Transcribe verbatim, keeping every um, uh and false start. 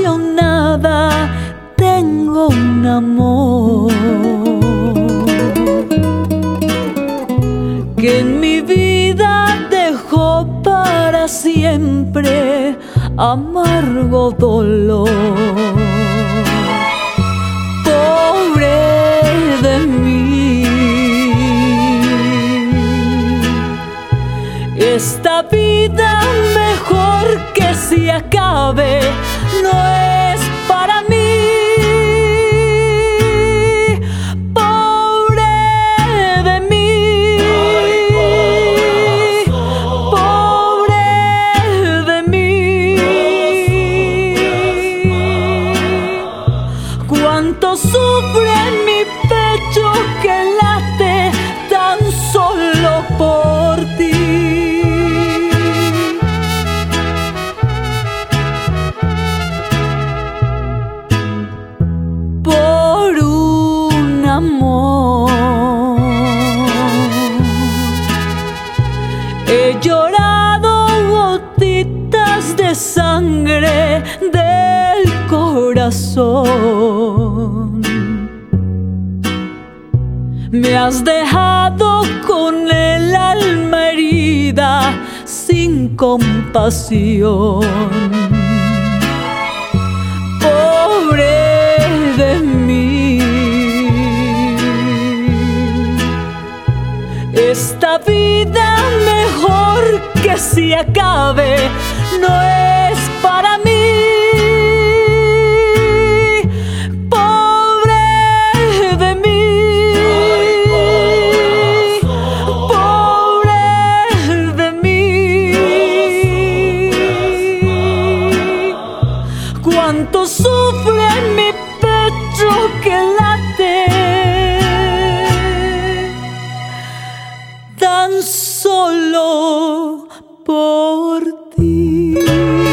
apasionada tengo un amor que en mi vida dejó para siempre amargo dolor. Pobre de mí, esta vida mejor que se acabe no es para mí. Pobre de mí, pobre de mí. Cuánto sufre mi pecho que late tan solo por ti. Amor, he llorado gotitas de sangre del corazón. Me has dejado con el alma herida sin compasión. Pobre de mí, esta vida mejor que se acabe no es para mí. Pobre de mí, pobre de mí. Cuánto sufre mi pecho que late tan solo por ti.